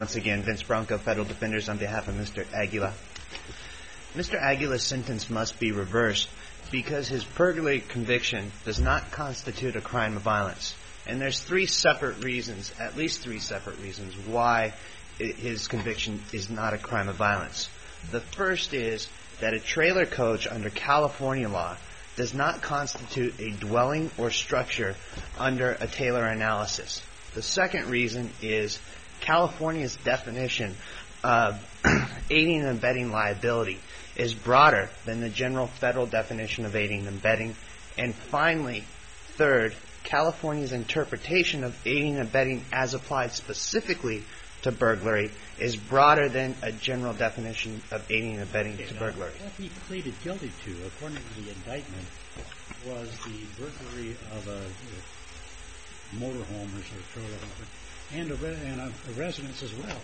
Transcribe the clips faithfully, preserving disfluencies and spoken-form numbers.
Once again, Vince Bronco, Federal Defenders, on behalf of Mister Aguila. Mister Aguila's sentence must be reversed because his burglary conviction does not constitute a crime of violence. And there's three separate reasons, at least three separate reasons, why his conviction is not a crime of violence. The first is that a trailer coach under California law does not constitute a dwelling or structure under a Taylor analysis. The second reason is California's definition of aiding and abetting liability is broader than the general federal definition of aiding and abetting. And finally, third, California's interpretation of aiding and abetting as applied specifically to burglary is broader than a general definition of aiding and abetting to burglary. What he pleaded guilty to, according to the indictment, was the burglary of a motorhome or trailer home. And a, re- and a, a residence as well.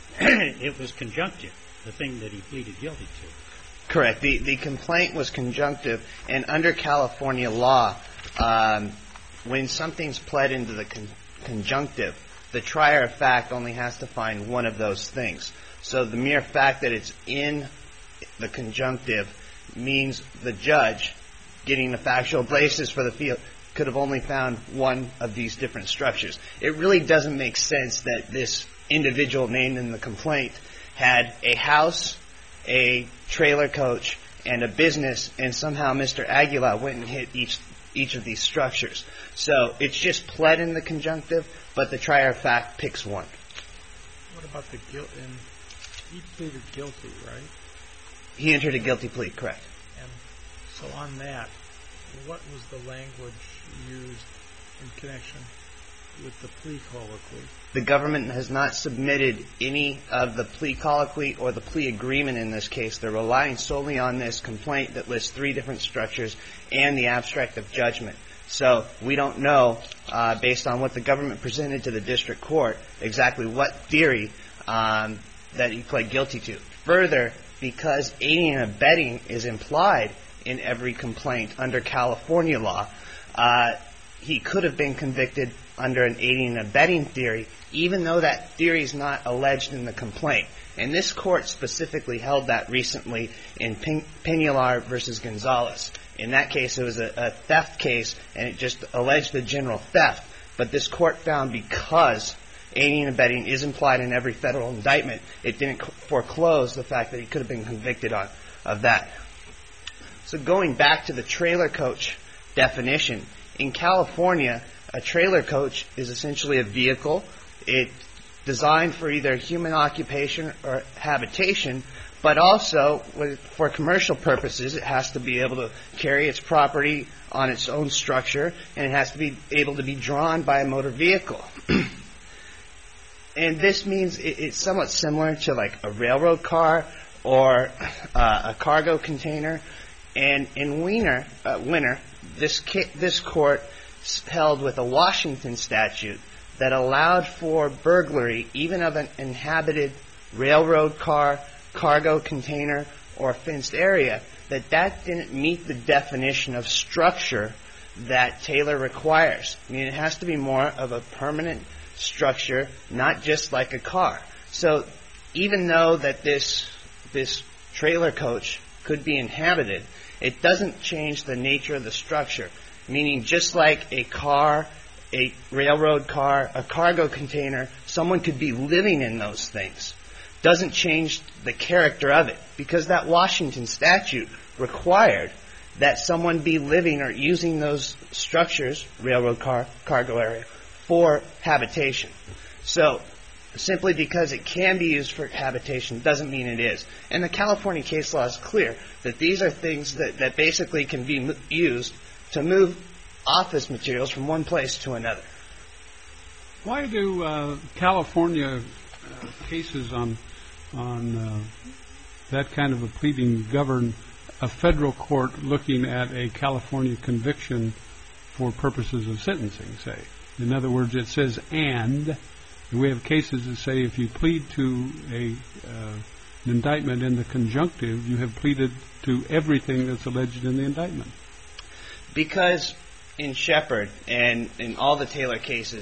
It was conjunctive, the thing that he pleaded guilty to. Correct. The the complaint was conjunctive, and under California law, um, when something's pled into the con- conjunctive, the trier of fact only has to find one of those things. So the mere fact that it's in the conjunctive means the judge, getting the factual basis for the field, could have only found one of these different structures. It really doesn't make sense that this individual named in the complaint had a house, a trailer coach, and a business, and somehow Mister Aguila went and hit each each of these structures. So it's just pled in the conjunctive, but the trier of fact picks one. What about the guilt? And he pleaded guilty, right? He entered a guilty plea, correct. And so on that, what was the language used in connection with the plea colloquy? The government has not submitted any of the plea colloquy or the plea agreement in this case. They're relying solely on this complaint that lists three different structures and the abstract of judgment. So we don't know, uh, based on what the government presented to the district court, exactly what theory um, that he pled guilty to. Further, because aiding and abetting is implied in every complaint under California law, uh, he could have been convicted under an aiding and abetting theory, even though that theory is not alleged in the complaint. And this court specifically held that recently in Pen- Peñalar versus Gonzalez. In that case, it was a, a theft case, and it just alleged the general theft. But this court found because aiding and abetting is implied in every federal indictment, it didn't foreclose the fact that he could have been convicted on of that. So going back to the trailer coach definition, in California, a trailer coach is essentially a vehicle. It's designed for either human occupation or habitation, but also for commercial purposes, it has to be able to carry its property on its own structure, and it has to be able to be drawn by a motor vehicle. And this means it's somewhat similar to like a railroad car or uh, a cargo container. And in Wiener, uh, Winter, this ki- this court held with a Washington statute that allowed for burglary even of an inhabited railroad car, cargo container, or fenced area, that that didn't meet the definition of structure that Taylor requires. I mean, it has to be more of a permanent structure, not just like a car. So even though that this this trailer coach could be inhabited, it doesn't change the nature of the structure. Meaning just like a car, a railroad car, a cargo container, someone could be living in those things. Doesn't change the character of it, because that Washington statute required that someone be living or using those structures, railroad car, cargo area, for habitation. So simply because it can be used for habitation doesn't mean it is. And the California case law is clear that these are things that, that basically can be used to move office materials from one place to another. Why do uh, California uh, cases on on uh, that kind of a pleading govern a federal court looking at a California conviction for purposes of sentencing, say? In other words, it says and, and we have cases that say if you plead to a uh, an indictment in the conjunctive, you have pleaded to everything that's alleged in the indictment. Because in Shepard and in all the Taylor cases,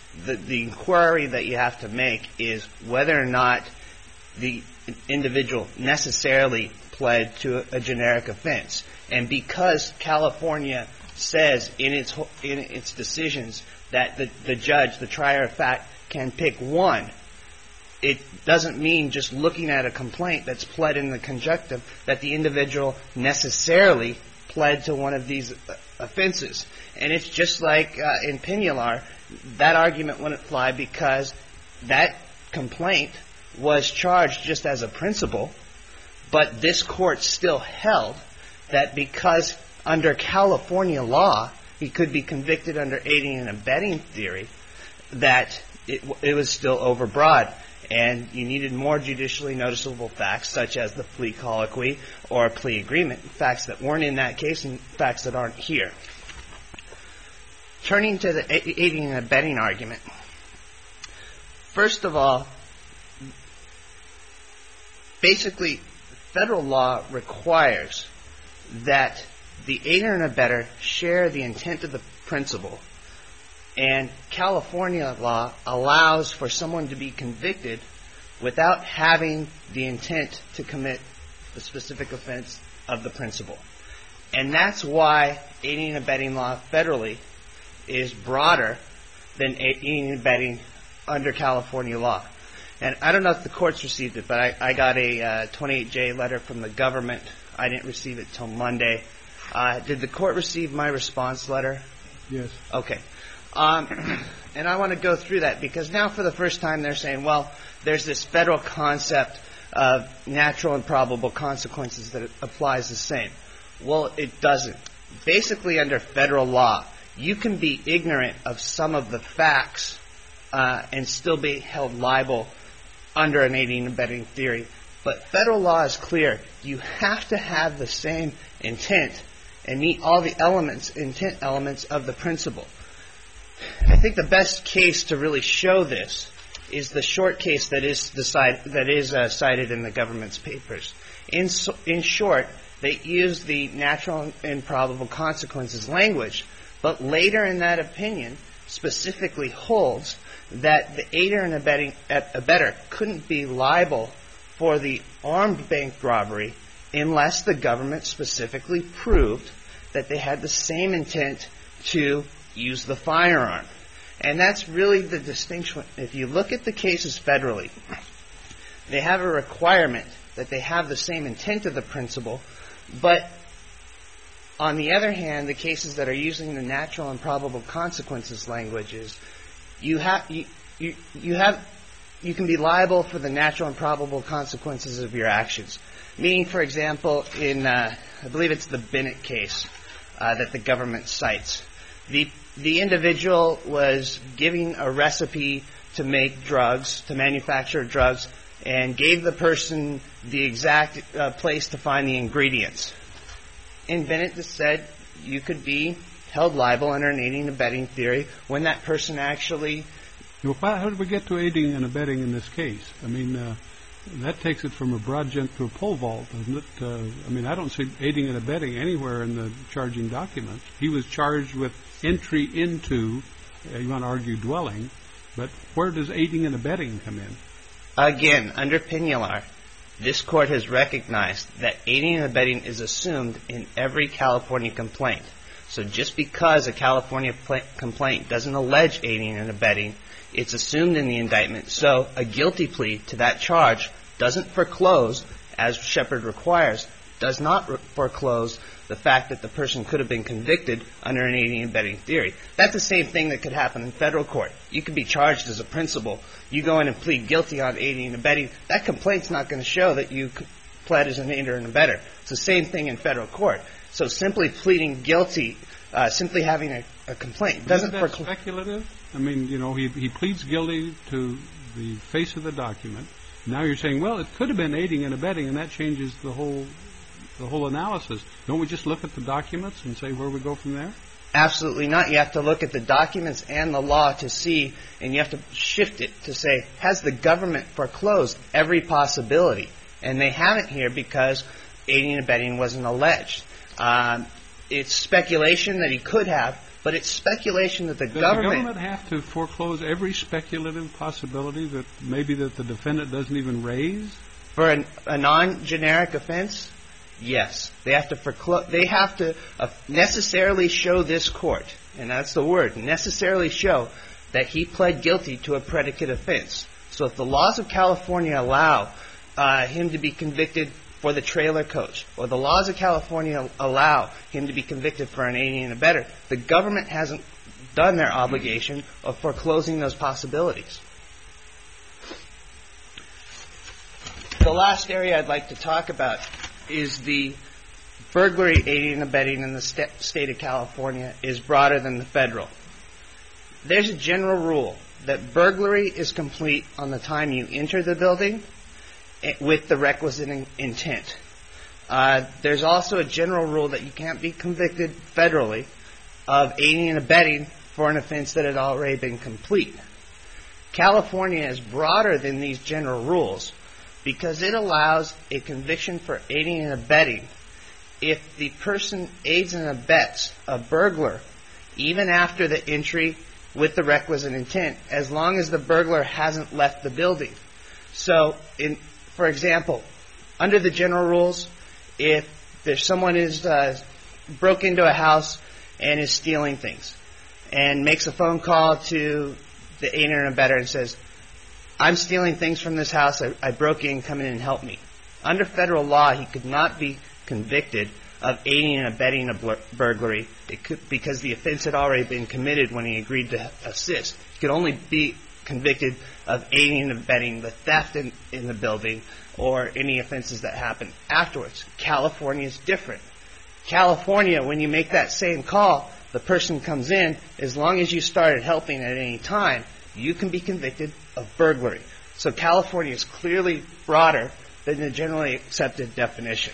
the, the inquiry that you have to make is whether or not the individual necessarily pled to a, a generic offense. And because California says in its in its decisions that the, the judge, the trier of fact, can pick one, it doesn't mean just looking at a complaint that's pled in the conjunctive that the individual necessarily pled to one of these offenses. And it's just like uh, in Pinular, that argument wouldn't fly because that complaint was charged just as a principle, but this court still held that because under California law he could be convicted under aiding and abetting theory, that it, it was still overbroad. And you needed more judicially noticeable facts, such as the plea colloquy or a plea agreement, facts that weren't in that case and facts that aren't here. Turning to the aiding and abetting argument, first of all, basically, federal law requires that the aider and abetter share the intent of the principal. And California law allows for someone to be convicted without having the intent to commit the specific offense of the principal. And that's why aiding and abetting law federally is broader than aiding and abetting under California law. And I don't know if the courts received it, but I, I got a uh, twenty-eight J letter from the government. I didn't receive it till Monday. Uh, did the court receive my response letter? Yes. Okay. Um, and I want to go through that because now for the first time they're saying, well, there's this federal concept of natural and probable consequences that applies the same. Well, it doesn't. Basically, under federal law, you can be ignorant of some of the facts uh, and still be held liable under an aiding and abetting theory. But federal law is clear. You have to have the same intent and meet all the elements, intent elements of the principle. I think the best case to really show this is the short case that is decide, that is uh, cited in the government's papers. In so, in short, they use the natural and probable consequences language, but later in that opinion specifically holds that the aider and abetting, abetter couldn't be liable for the armed bank robbery unless the government specifically proved that they had the same intent to use the firearm. And that's really the distinction. If you look at the cases federally, they have a requirement that they have the same intent of the principle, but on the other hand, the cases that are using the natural and probable consequences languages, you have you, you, you have you can be liable for the natural and probable consequences of your actions. Meaning, for example, in uh, I believe it's the Bennett case uh, that the government cites. The the individual was giving a recipe to make drugs, to manufacture drugs, and gave the person the exact uh, place to find the ingredients. In Bennett, it said you could be held liable under an aiding and abetting theory when that person actually... Well, how did we get to aiding and abetting in this case? I mean, uh, that takes it from a broad gent to a pole vault, doesn't it? Uh, I mean, I don't see aiding and abetting anywhere in the charging document. He was charged with entry into, uh, you want to argue dwelling, but where does aiding and abetting come in? Again, under Pinular, this court has recognized that aiding and abetting is assumed in every California complaint. So just because a California pl- complaint doesn't allege aiding and abetting, it's assumed in the indictment. So a guilty plea to that charge doesn't foreclose, as Shepard requires, does not re- foreclose the fact that the person could have been convicted under an aiding and abetting theory. That's the same thing that could happen in federal court. You could be charged as a principal. You go in and plead guilty on aiding and abetting. That complaint's not going to show that you pled as an aider and abetter. It's the same thing in federal court. So simply pleading guilty, uh, simply having a, a complaint doesn't foreclose. Isn't that speculative? I mean, you know, he he pleads guilty to the face of the document. Now you're saying, well, it could have been aiding and abetting, and that changes the whole the whole analysis. Don't we just look at the documents and say where we go from there? Absolutely not. You have to look at the documents and the law to see, and you have to shift it to say, has the government foreclosed every possibility? And they haven't here because aiding and abetting wasn't alleged. Um, it's speculation that he could have, But it's speculation that the Does government... the government have to foreclose every speculative possibility that maybe that the defendant doesn't even raise? For an, a non-generic offense, yes. They have to foreclose. They have to uh, necessarily show this court, and that's the word, necessarily show that he pled guilty to a predicate offense. So if the laws of California allow uh, him to be convicted for the trailer coach, or the laws of California allow him to be convicted for an aiding and abettor, the government hasn't done their obligation of foreclosing those possibilities. The last area I'd like to talk about is the burglary, aiding and abetting in the st- state of California is broader than the federal. There's a general rule that burglary is complete on the time you enter the building with the requisite in- intent. Uh, there's also a general rule that you can't be convicted federally of aiding and abetting for an offense that had already been complete. California is broader than these general rules because it allows a conviction for aiding and abetting if the person aids and abets a burglar even after the entry with the requisite intent, as long as the burglar hasn't left the building. So, in, for example, under the general rules, if there's someone who's uh, broke into a house and is stealing things and makes a phone call to the aider and abetter and says, I'm stealing things from this house, I, I broke in, come in and help me. Under federal law, he could not be convicted of aiding and abetting a bur- burglary it could, because the offense had already been committed when he agreed to assist. He could only be convicted of aiding and abetting the theft in, in the building or any offenses that happened afterwards. California is different. California, when you make that same call, the person comes in, as long as you started helping at any time, you can be convicted of burglary. So California is clearly broader than the generally accepted definition.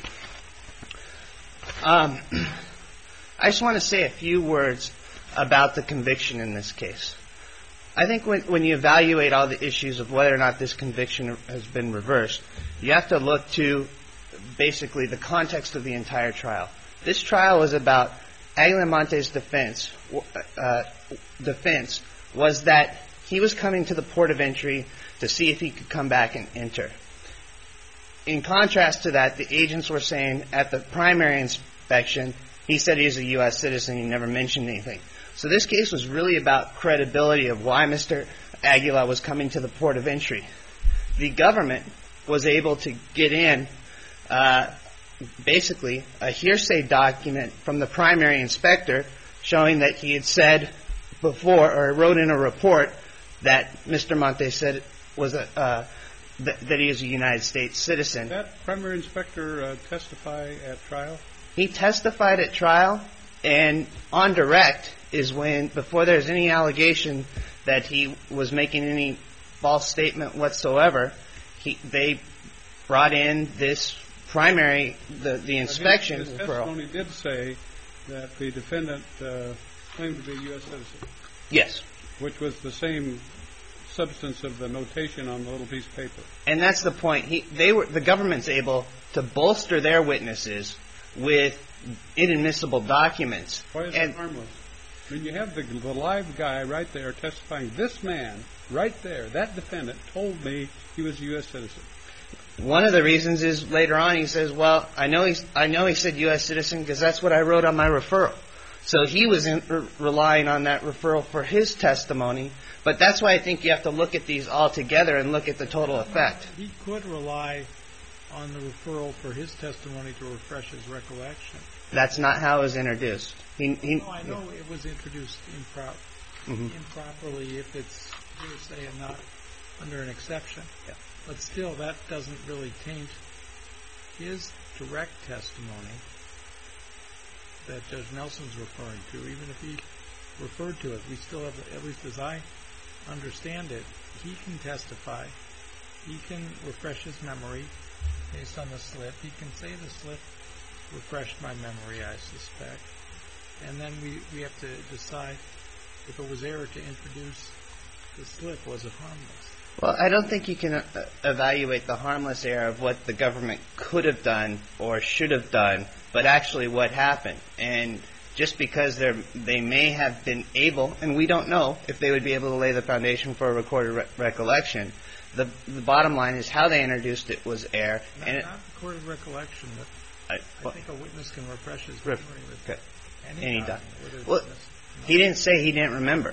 Um, I just want to say a few words about the conviction in this case. I think when, when you evaluate all the issues of whether or not this conviction has been reversed, you have to look to basically the context of the entire trial. This trial was about Aguilar Monte's defense. Uh, defense was that he was coming to the port of entry to see if he could come back and enter. In contrast to that, the agents were saying at the primary inspection, he said he's a U S citizen. He never mentioned anything. So this case was really about credibility of why Mister Aguilar was coming to the port of entry. The government was able to get in uh, basically a hearsay document from the primary inspector showing that he had said before or wrote in a report that Mister Monte said was a uh, th- that he is a United States citizen. Did that primary inspector uh, testify at trial? He testified at trial, and on direct is when, before there's any allegation that he was making any false statement whatsoever, he, they brought in this primary, the, the inspection. His, his testimony did say that the defendant uh, claimed to be a U S citizen. Yes. Which was the same substance of the notation on the little piece of paper. And that's the point. He, they were, the government's able to bolster their witnesses with inadmissible documents. Why is and, that harmless? I mean, you have the, the live guy right there testifying. This man, right there, that defendant, told me he was a U S citizen. One of the reasons is later on he says, well, I know he's, I know he said U S citizen because that's what I wrote on my referral. So he was in, re- relying on that referral for his testimony. But that's why I think you have to look at these all together and look at the total effect. He could rely on the referral for his testimony to refresh his recollection. That's not how it was introduced. He, he, no, I know it was introduced impro- mm-hmm. improperly if it's hearsay and not under an exception. Yeah. But still, that doesn't really taint his direct testimony that Judge Nelson's referring to. Even if he referred to it, we still have, at least as I understand it, he can testify. He can refresh his memory based on the slip. He can say the slip refreshed my memory, I suspect. And then we, we have to decide if it was error to introduce the slip, was it harmless? Well, I don't think you can uh, evaluate the harmless error of what the government could have done or should have done, but actually what happened. And just because they're, they may have been able, and we don't know if they would be able to lay the foundation for a recorded re- recollection. The, the bottom line is how they introduced it was error. Not, and it, not recorded recollection, but I, well, I think a witness can refresh his Ref- memory with okay. any, Any document. document. whether it's Well, this- he didn't say he didn't remember.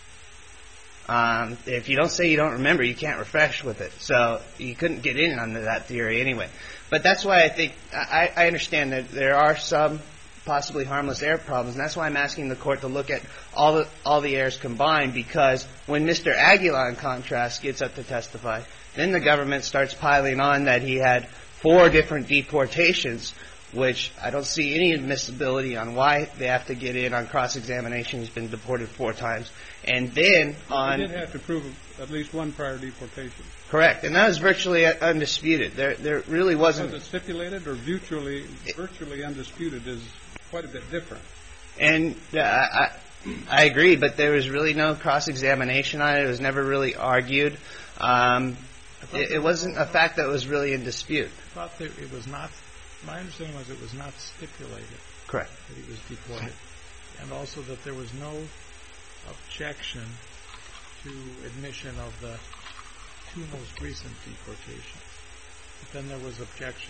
Um, if you don't say you don't remember, you can't refresh with it. So you couldn't get in under that theory anyway. But that's why I think I, I understand that there are some possibly harmless error problems, and that's why I'm asking the court to look at all the all the errors combined. Because when Mister Aguilar, in contrast, gets up to testify, then the government starts piling on that he had four different deportations, which I don't see any admissibility on why they have to get in on cross-examination. He's been deported four times. And then on... They did have to prove at least one prior deportation. Correct. And that was virtually undisputed. There there really wasn't... Was it stipulated or virtually, virtually undisputed is quite a bit different. And uh, I, I agree, but there was really no cross-examination on it. It was never really argued. Um, it, it wasn't a fact that was really in dispute. I thought that it was not, my understanding was it was not stipulated Correct. that he was deported. And also that there was no objection to admission of the two most recent deportations. But then there was objection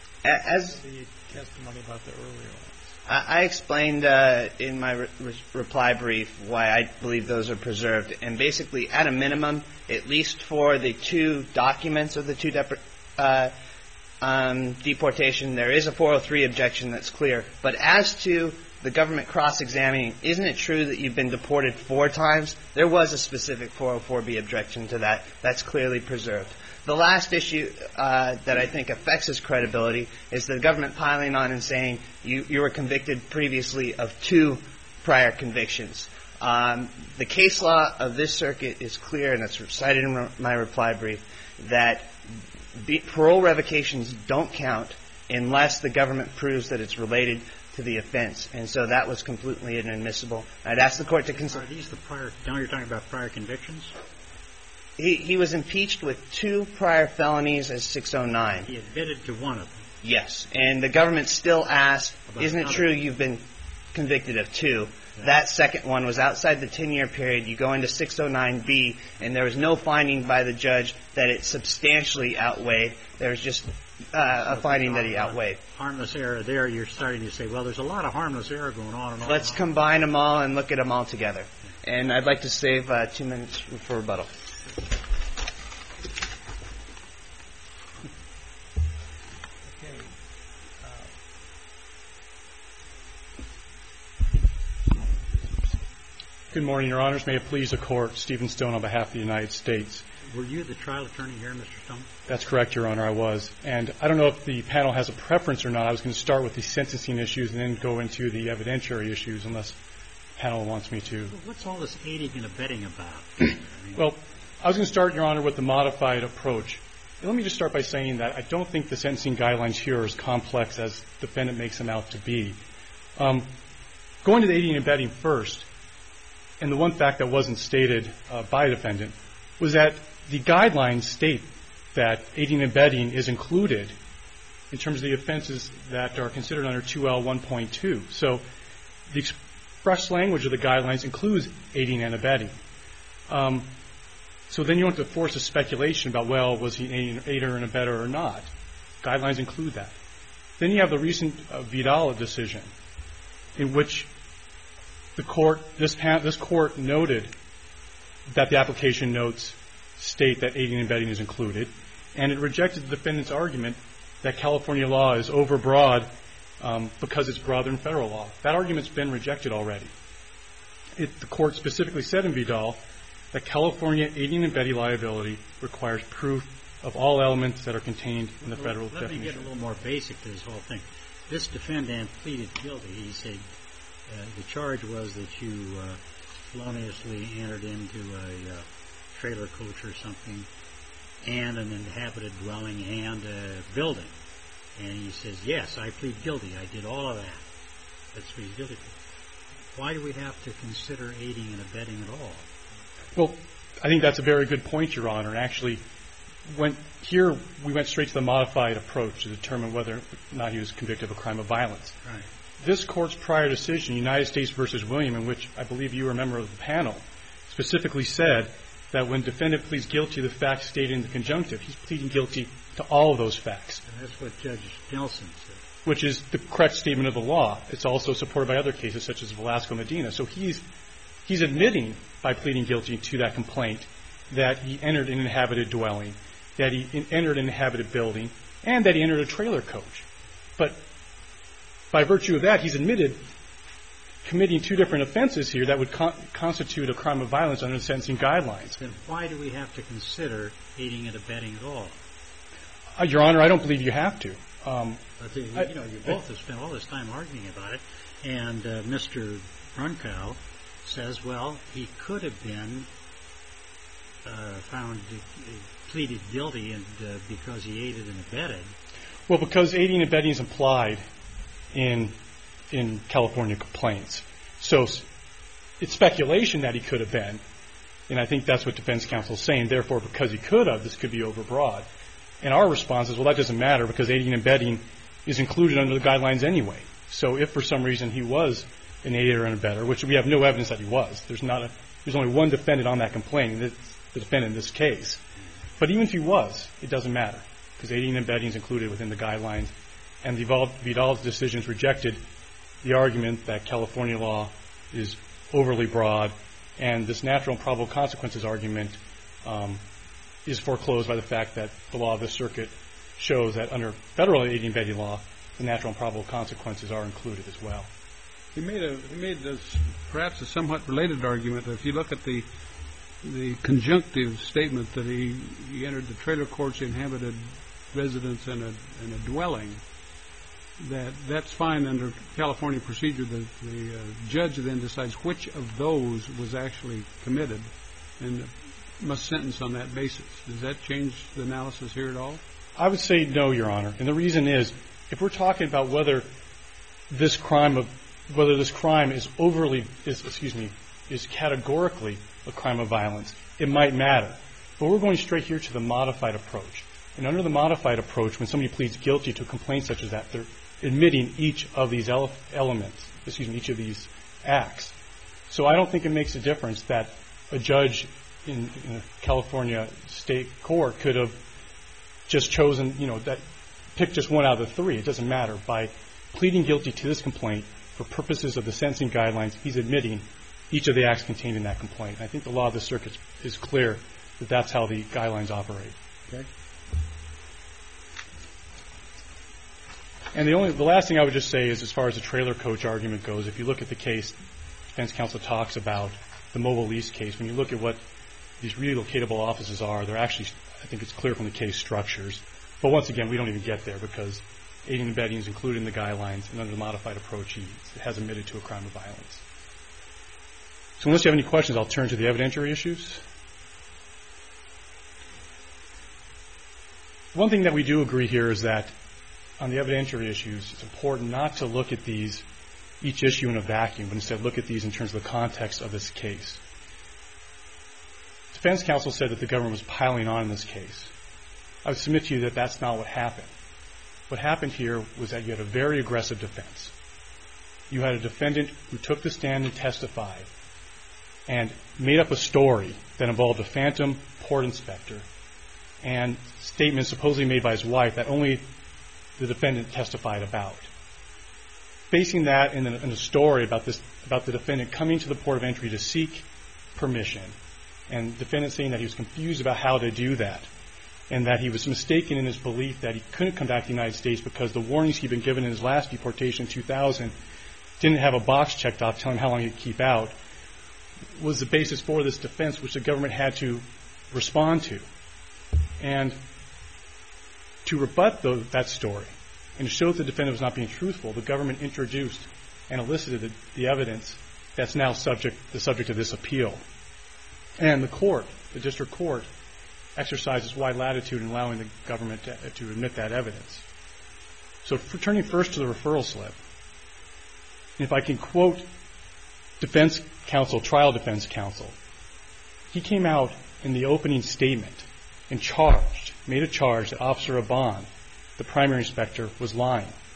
As to the testimony about the earlier ones. I, I explained uh, in my re- re- reply brief why I believe those are preserved. And basically, at a minimum, at least for the two documents of the two dep- uh, um, deportation, there is a four oh three objection that's clear. But as to the government cross-examining, isn't it true that you've been deported four times? There was a specific four oh four B objection to that. That's clearly preserved. The last issue uh, that I think affects his credibility is the government piling on and saying you, you were convicted previously of two prior convictions. Um, the case law of this circuit is clear, and it's cited in re- my reply brief, that be, parole revocations don't count unless the government proves that it's related to the offense. And so that was completely inadmissible. I'd ask the court to consider. Are these the prior, now you're talking about prior convictions? He, he was impeached with two prior felonies as six oh nine. He admitted to one of them. Yes. And the government still asked, About isn't it another? true you've been convicted of two? Yeah. That second one was outside the ten-year period. You go into six oh nine B, and there was no finding by the judge that it substantially outweighed. There was just uh, a finding that he outweighed. Harmless error there, you're starting to say, well, there's a lot of harmless error going on. And on Let's and on. combine them all and look at them all together. And I'd like to save uh, two minutes for rebuttal. Okay. Good morning, Your Honors. May it please the Court, Stephen Stone on behalf of the United States. Were you the trial attorney here, Mister Stone? That's correct, Your Honor, I was. And I don't know if the panel has a preference or not. I was going to start with the sentencing issues and then go into the evidentiary issues, unless the panel wants me to. Well, what's all this aiding and abetting about? I mean, Well, I was going to start, Your Honor, with the modified approach. And let me just start by saying that I don't think the sentencing guidelines here are as complex as the defendant makes them out to be. Um, going to the aiding and abetting first, and the one fact that wasn't stated uh, by the defendant, was that the guidelines state that aiding and abetting is included in terms of the offenses that are considered under two L one point two. So the express language of the guidelines includes aiding and abetting. Um, so then you don't have to force a speculation about, well, was he an aider and abetter or not. Guidelines include that. Then you have the recent uh, Vidal decision, in which the court, this, this court noted that the application notes state that aiding and abetting is included, and it rejected the defendant's argument that California law is overbroad um, because it's broader than federal law. That argument's been rejected already. It, the court specifically said in Vidal that California aiding and abetting liability requires proof of all elements that are contained in the federal let definition. me get a little more basic to this whole thing. This defendant pleaded guilty. He said uh, the charge was that you uh, feloniously entered into a uh, trailer coach or something and an inhabited dwelling and a building. And he says, yes, I plead guilty. I did all of that. That's what he's guilty for. Why do we have to consider aiding and abetting at all? Well, I think that's a very good point, Your Honor. And actually, when here we went straight to the modified approach to determine whether or not he was convicted of a crime of violence. Right. this Court's prior decision, United States versus William, in which I believe you were a member of the panel, specifically said that when defendant pleads guilty to the facts stated in the conjunctive, he's pleading guilty to all of those facts. And that's what Judge Nelson said. Which is the correct statement of the law. It's also supported by other cases, such as Velasco Medina. So he's he's admitting, by pleading guilty to that complaint, that he entered an inhabited dwelling, that he in, entered an inhabited building, and that he entered a trailer coach. But by virtue of that, he's admitted committing two different offenses here that would con- constitute a crime of violence under the sentencing guidelines. Then why do we have to consider aiding and abetting at all? Uh, Your Honor, I don't believe you have to. Um, But, you know, you both have spent all this time arguing about it, and uh, Mister Brunkow says, well, he could have been uh, found uh, pleaded guilty and uh, because he aided and abetted. Well, because aiding and abetting is implied in in California complaints. So it's speculation that he could have been, and I think that's what defense counsel is saying. Therefore, because he could have, this could be overbroad. And our response is, well, that doesn't matter because aiding and abetting is included under the guidelines anyway. So if for some reason he was an aider and abetter, which we have no evidence that he was, there's not a, there's only one defendant on that complaint, and it's the defendant in this case. But even if he was, it doesn't matter because aiding and abetting is included within the guidelines, and Vidal's decisions rejected the argument that California law is overly broad, and this natural and probable consequences argument um, is foreclosed by the fact that the law of the circuit shows that under federal aiding and abetting law, the natural and probable consequences are included as well. He made a he made this perhaps a somewhat related argument that if you look at the the conjunctive statement that he, he entered the trailer court's inhabited residence and a and a dwelling, that that's fine under California procedure. The the uh, judge then decides which of those was actually committed and must sentence on that basis. Does that change the analysis here at all? I would say no, Your Honor. And the reason is, if we're talking about whether this crime of whether this crime is overly is excuse me is categorically a crime of violence, it might matter. But we're going straight here to the modified approach. And under the modified approach, when somebody pleads guilty to a complaint such as that, they're admitting each of these ele- elements, excuse me, each of these acts. So I don't think it makes a difference that a judge in, in a California state court could have just chosen, you know, that picked just one out of the three. It doesn't matter. By pleading guilty to this complaint for purposes of the sentencing guidelines, he's admitting each of the acts contained in that complaint. I think the law of the circuit is clear that that's how the guidelines operate. Okay. And the only the last thing I would just say is, as far as the trailer coach argument goes, if you look at the case, defense counsel talks about the mobile lease case. When you look at what these relocatable offices are, they're actually, I think it's clear from the case, structures. But once again, we don't even get there because aiding and abetting is included in the guidelines, and under the modified approach, he has admitted to a crime of violence. So unless you have any questions, I'll turn to the evidentiary issues. One thing that we do agree here is that on the evidentiary issues, it's important not to look at these, each issue in a vacuum, but instead look at these in terms of the context of this case. Defense counsel said that the government was piling on in this case. I would submit to you that that's not what happened. What happened here was that you had a very aggressive defense. You had a defendant who took the stand and testified and made up a story that involved a phantom port inspector and statements supposedly made by his wife that only the defendant testified about. Basing that in a, in a story about this, about the defendant coming to the port of entry to seek permission, and the defendant saying that he was confused about how to do that, and that he was mistaken in his belief that he couldn't come back to the United States because the warnings he'd been given in his last deportation in two thousand didn't have a box checked off telling him how long he'd keep out, was the basis for this defense, which the government had to respond to. And to rebut the, that story and to show that the defendant was not being truthful, the government introduced and elicited the, the evidence that's now subject the subject of this appeal. And the court, the district court, exercises wide latitude in allowing the government to, to admit that evidence. So for turning first to the referral slip, if I can quote defense counsel, trial defense counsel, he came out in the opening statement and charged, made a charge that Officer Aban, the primary inspector, was lying.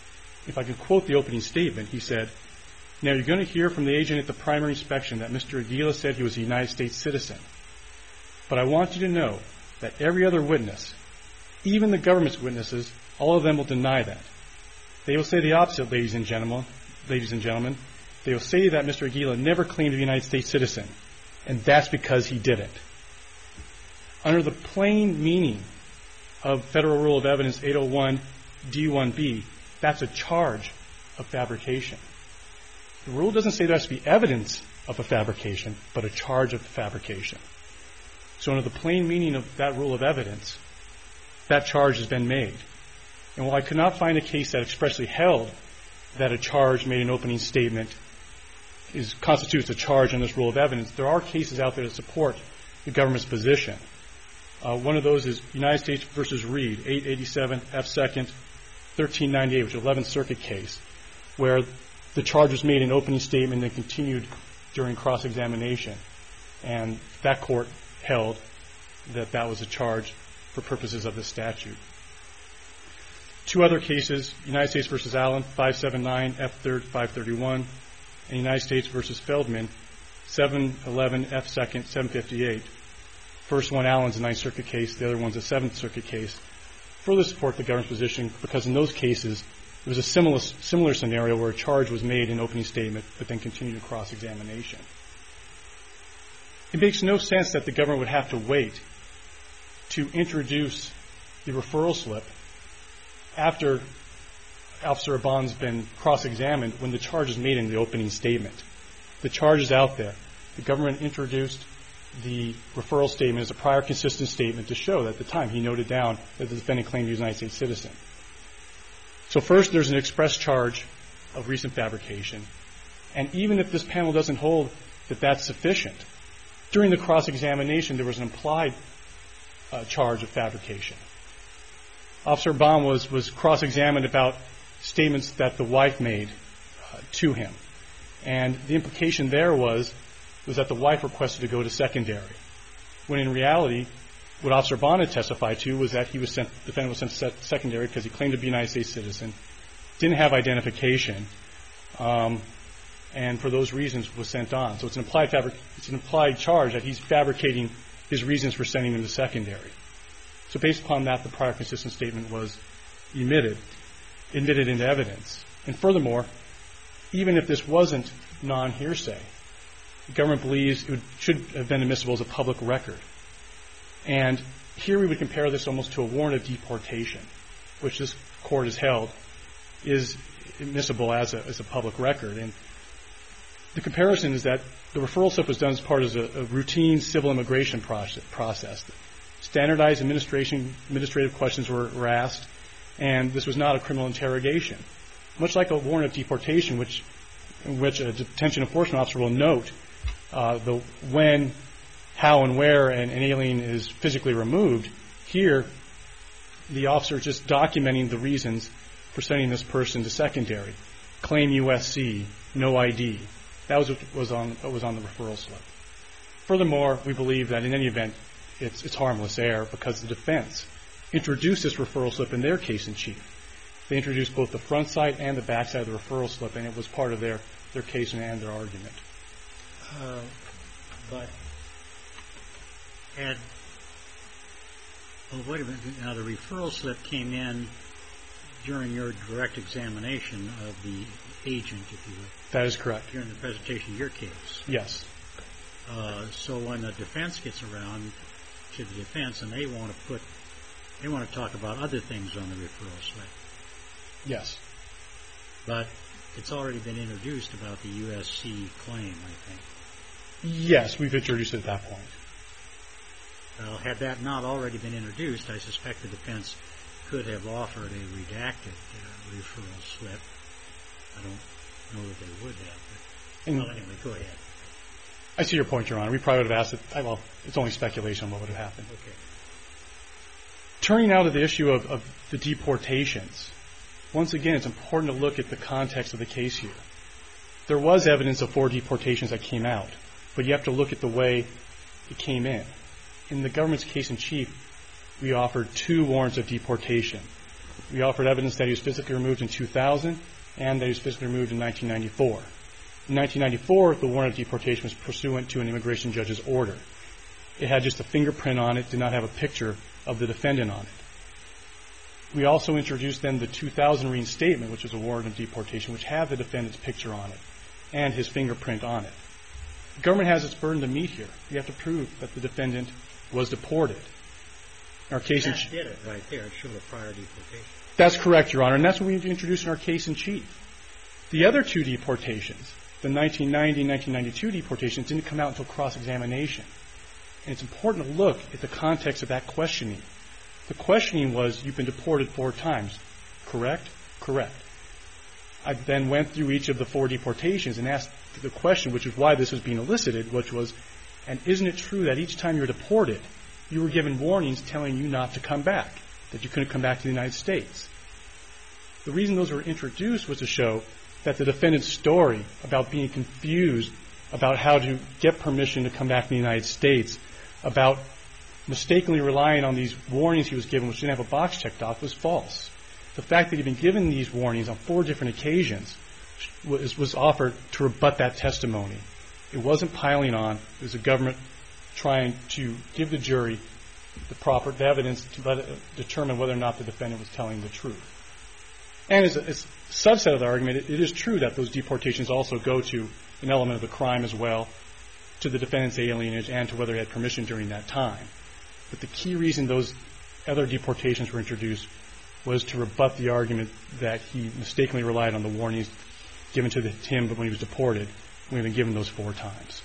if I could quote the opening statement, he said, "Now you're going to hear from the agent at the primary inspection that Mister Aguila said he was a United States citizen. But I want you to know that every other witness, even the government's witnesses, all of them will deny that. They will say the opposite, ladies and gentlemen. Ladies and gentlemen, they will say that Mister Aguila never claimed to be a United States citizen, and that's because he didn't." Under the plain meaning of Federal Rule of Evidence eight oh one D one B, that's a charge of fabrication. The rule doesn't say there has to be evidence of a fabrication, but a charge of fabrication. So under the plain meaning of that rule of evidence, that charge has been made. And while I could not find a case that expressly held that a charge made in opening statement is constitutes a charge on this rule of evidence, there are cases out there that support the government's position. Uh, one of those is United States versus Reed, eight eighty-seven F second, thirteen ninety-eight, which is an eleventh Circuit case, where the charge was made in opening statement and continued during cross-examination. And that court held that that was a charge for purposes of the statute. Two other cases, United States versus Allen, five seventy-nine F third five thirty-one, and United States versus Feldman, seven eleven F second seven fifty-eight. First one, Allen's a Ninth Circuit case. The other one's a Seventh Circuit case. Further support the government's position because in those cases, it was a similar, similar scenario where a charge was made in opening statement but then continued in cross-examination. It makes no sense that the government would have to wait to introduce the referral slip after Officer Abon's been cross-examined when the charge is made in the opening statement. The charge is out there. The government introduced the referral statement as a prior consistent statement to show that at the time he noted down that the defendant claimed he was a United States citizen. So first, there's an express charge of recent fabrication. And even if this panel doesn't hold that that's sufficient, during the cross-examination, there was an implied uh, charge of fabrication. Officer Abon was, was cross-examined about statements that the wife made uh, to him. And the implication there was, was that the wife requested to go to secondary, when in reality, what Officer Abon had testified to was that he was sent, the defendant was sent to secondary because he claimed to be a United States citizen, didn't have identification, um, and for those reasons was sent on. So it's an implied fabric, it's an implied charge that he's fabricating his reasons for sending him to secondary. So based upon that, the prior consistent statement was emitted, admitted into evidence. And furthermore, even if this wasn't non-hearsay, the government believes it would, should have been admissible as a public record. And here we would compare this almost to a warrant of deportation, which this court has held is admissible as a, as a public record. And the comparison is that the referral slip was done as part of a, a routine civil immigration process. process. Standardized administration, administrative questions were, were asked, and this was not a criminal interrogation. Much like a warrant of deportation, which, in which a detention enforcement officer will note uh, the when, how, and where an, an alien is physically removed, here the officer is just documenting the reasons for sending this person to secondary. Claim U S C, no I D. That was what was on, what was on the referral slip. Furthermore, we believe that in any event, it's, it's harmless error because the defense introduced this referral slip in their case in chief. They introduced both the front side and the back side of the referral slip, and it was part of their, their case and their argument. Uh, but had, well, wait a minute. Now, the referral slip came in during your direct examination of the agent, if you will. That is correct. During the presentation of your case. Yes. Uh, so when the defense gets around to the defense and they want to put, they want to talk about other things on the referral slip. Yes. But it's already been introduced about the U S C claim, I think. Yes, we've introduced it at that point. Well, had that not already been introduced, I suspect the defense could have offered a redacted uh, referral slip. I don't know that they would have. But, well, anyway, go ahead. I see your point, Your Honor. We probably would have asked it. Well, it's only speculation on what would have happened. Okay. Turning now to the issue of, of the deportations, once again, it's important to look at the context of the case here. There was evidence of four deportations that came out, but you have to look at the way it came in. In the government's case in chief, we offered two warrants of deportation. We offered evidence that he was physically removed in two thousand, and that he was physically removed in nineteen ninety-four. In nineteen ninety-four, the warrant of deportation was pursuant to an immigration judge's order. It had just a fingerprint on it, did not have a picture of the defendant on it. We also introduced then the two thousand reinstatement, which was a warrant of deportation, which had the defendant's picture on it and his fingerprint on it. The government has its burden to meet here. We have to prove that the defendant was deported. Our case in That did it right there. It showed a prior deportation. That's correct, Your Honor, and that's what we introduced in our case in chief. The other two deportations, the nineteen ninety and nineteen ninety-two deportations, didn't come out until cross-examination. And it's important to look at the context of that questioning. The questioning was, you've been deported four times, correct? Correct. I then went through each of the four deportations and asked the question, which is why this was being elicited, which was, and isn't it true that each time you were deported, you were given warnings telling you not to come back, that you couldn't come back to the United States? The reason those were introduced was to show that the defendant's story about being confused about how to get permission to come back to the United States, about mistakenly relying on these warnings he was given, which didn't have a box checked off, was false. The fact that he'd been given these warnings on four different occasions was, was offered to rebut that testimony. It wasn't piling on. It was the government trying to give the jury the proper evidence to let it determine whether or not the defendant was telling the truth. And as a, as a subset of the argument, it, it is true that those deportations also go to an element of the crime as well, to the defendant's alienage, and to whether he had permission during that time. But the key reason those other deportations were introduced was to rebut the argument that he mistakenly relied on the warnings given to the, him when he was deported, when he had been given those four times.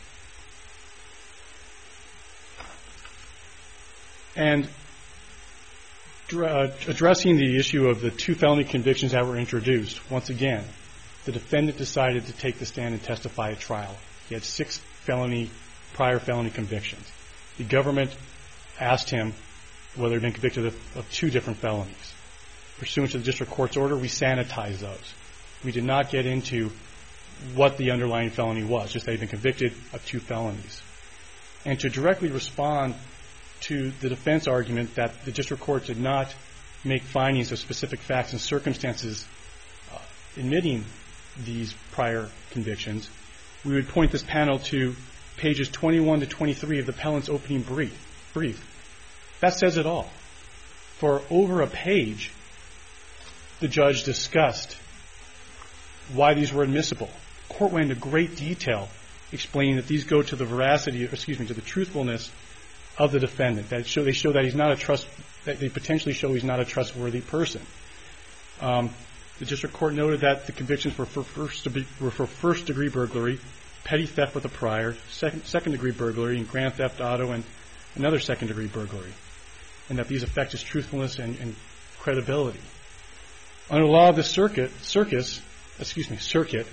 And uh, addressing the issue of the two felony convictions that were introduced, once again, the defendant decided to take the stand and testify at trial. He had six felony, prior felony convictions. The government asked him whether he'd been convicted of, of two different felonies. Pursuant to the district court's order, we sanitized those. We did not get into what the underlying felony was, just that he'd been convicted of two felonies. And to directly respond to the defense argument that the district court did not make findings of specific facts and circumstances uh, admitting these prior convictions, we would point this panel to pages twenty-one to twenty-three of the appellant's opening brief. brief. That says it all. For over a page, the judge discussed why these were admissible. The court went into great detail explaining that these go to the veracity, or excuse me, to the truthfulness of the defendant. That show, they show that he's not a trust, that they potentially show he's not a trustworthy person. Um, the district court noted that the convictions were for first degree, were for first degree burglary, petty theft with a prior, second, second degree burglary, and grand theft auto, and another second degree burglary, and that these affect his truthfulness and, and credibility. Under the law of the circuit, circus, excuse me, circuit,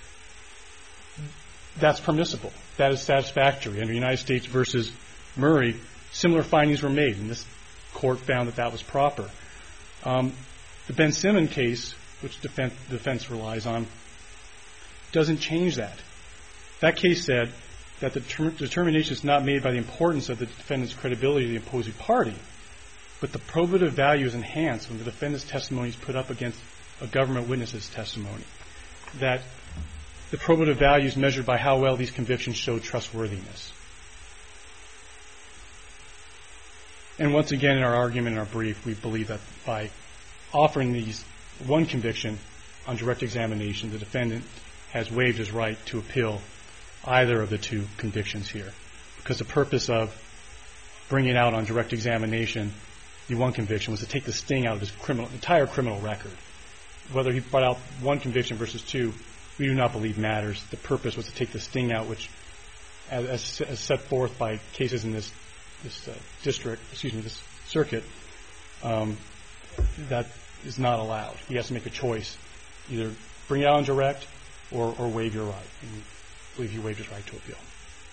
that's permissible. That is satisfactory. Under United States versus Murray, similar findings were made, and this court found that that was proper. Um, the Ben Simmons case, which defense, defense relies on, doesn't change that. That case said that the ter- determination is not made by the importance of the defendant's credibility to the opposing party, but the probative value is enhanced when the defendant's testimony is put up against a government witness's testimony. That the probative value is measured by how well these convictions show trustworthiness. And once again, in our argument, in our brief, we believe that by offering these one conviction on direct examination, the defendant has waived his right to appeal either of the two convictions here, because the purpose of bringing out on direct examination the one conviction was to take the sting out of his criminal, entire criminal record. Whether he brought out one conviction versus two, we do not believe matters. The purpose was to take the sting out, which, as, as set forth by cases in this this uh, district, excuse me, this circuit, um, that is not allowed. He has to make a choice, either bring it out on direct or, or waive your right. And we believe he waived his right to appeal.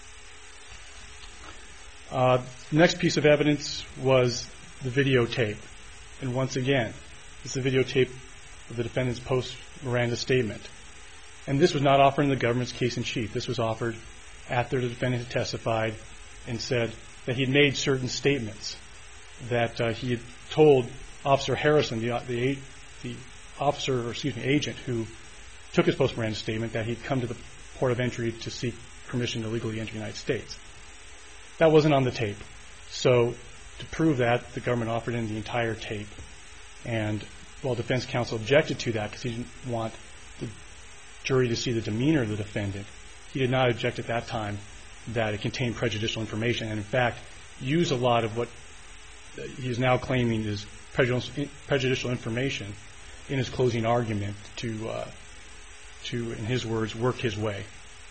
Uh, the next piece of evidence was the videotape. And once again, it's the videotape of the defendant's post-Miranda statement. And this was not offered in the government's case in chief. This was offered after the defendant had testified and said that he had made certain statements, that uh, he had told Officer Harrison, the, the, the officer, or excuse me, agent who took his post-Miranda statement that he'd come to the port of entry to seek permission to legally enter the United States. That wasn't on the tape. So to prove that, the government offered in the entire tape. And while defense counsel objected to that because he didn't want the jury to see the demeanor of the defendant, he did not object at that time that it contained prejudicial information and, in fact, used a lot of what he is now claiming is prejudicial information in his closing argument to, uh, to, in his words, work his way.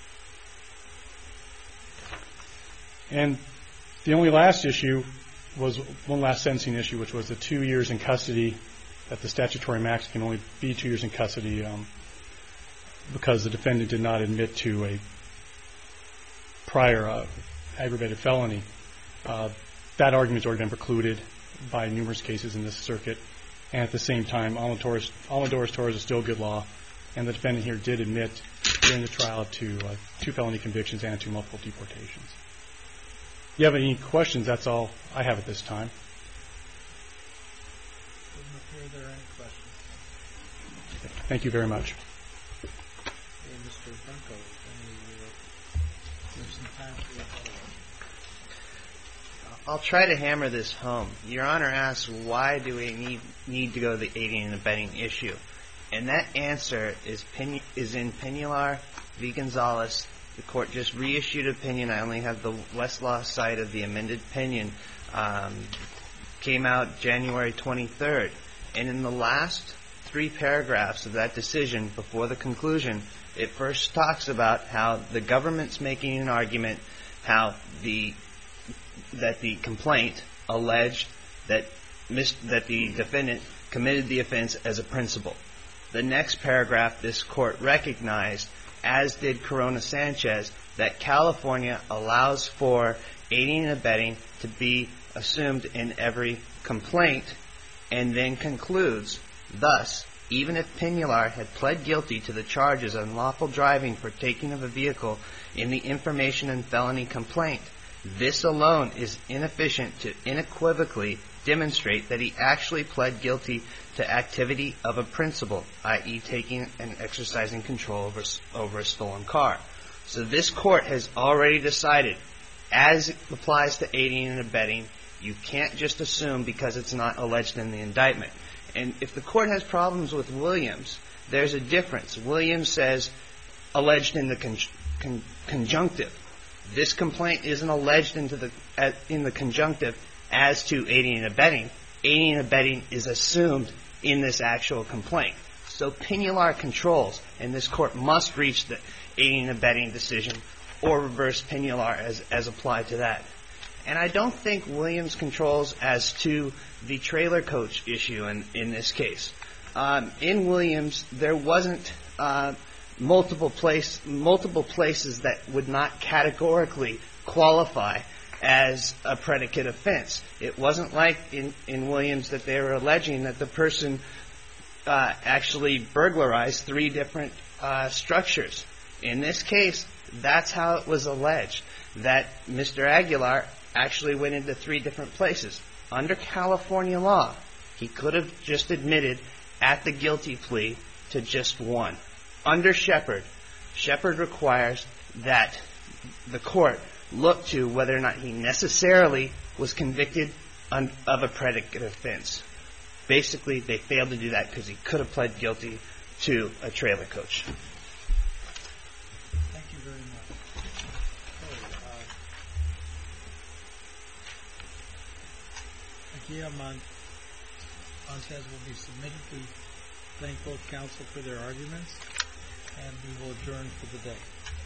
And the only last issue was one last sentencing issue, which was the two years in custody, that the statutory max can only be two years in custody um, because the defendant did not admit to a prior uh, aggravated felony. Uh, that argument has already been precluded by numerous cases in this circuit. And at the same time, Almodovar's Torres is still good law, and the defendant here did admit during the trial to uh, two felony convictions and to multiple deportations. If you have any questions, that's all I have at this time. Doesn't appear there are any questions. Thank you very much. Okay, Mister Bunko, any, uh, there's some time for your follow-up. I'll try to hammer this home. Your Honor asks, why do we need, need to go to the aiding and abetting issue? And that answer is, Pin, is in Pinular v. Gonzalez. The court just reissued opinion. I only have the Westlaw side of the amended opinion. Um, came out January twenty-third. And in the last three paragraphs of that decision, before the conclusion, it first talks about how the government's making an argument, how the that the complaint alleged that mis- that the defendant committed the offense as a principal. The next paragraph, this court recognized, as did Corona Sanchez, that California allows for aiding and abetting to be assumed in every complaint, and then concludes, thus, even if Pinular had pled guilty to the charges of unlawful driving for taking of a vehicle in the information and felony complaint, this alone is inefficient to unequivocally demonstrate that he actually pled guilty to activity of a principal, that is taking and exercising control over, over a stolen car. So this court has already decided, as it applies to aiding and abetting, you can't just assume because it's not alleged in the indictment. And if the court has problems with Williams, there's a difference. Williams says alleged in the con- con- conjunctive. This complaint isn't alleged into the, uh, in the conjunctive as to aiding and abetting. Aiding and abetting is assumed in this actual complaint. So Pinular controls, and this court must reach the aiding and abetting decision or reverse Pinular as, as applied to that. And I don't think Williams controls as to the trailer coach issue in, in this case. Um, in Williams, there wasn't uh, multiple place, multiple places that would not categorically qualify as a predicate offense. It wasn't like in, in Williams that they were alleging that the person uh, actually burglarized three different uh, structures. In this case, that's how it was alleged, that Mister Aguilar actually went into three different places. Under California law, he could have just admitted at the guilty plea to just one. Under Shepard, Shepard requires that the court look to whether or not he necessarily was convicted of a predicate offense. Basically, they failed to do that because he could have pled guilty to a trailer coach. Thank you very much. So, uh, Aguilar Montez will be submitted. We thank both counsel for their arguments, and we will adjourn for the day.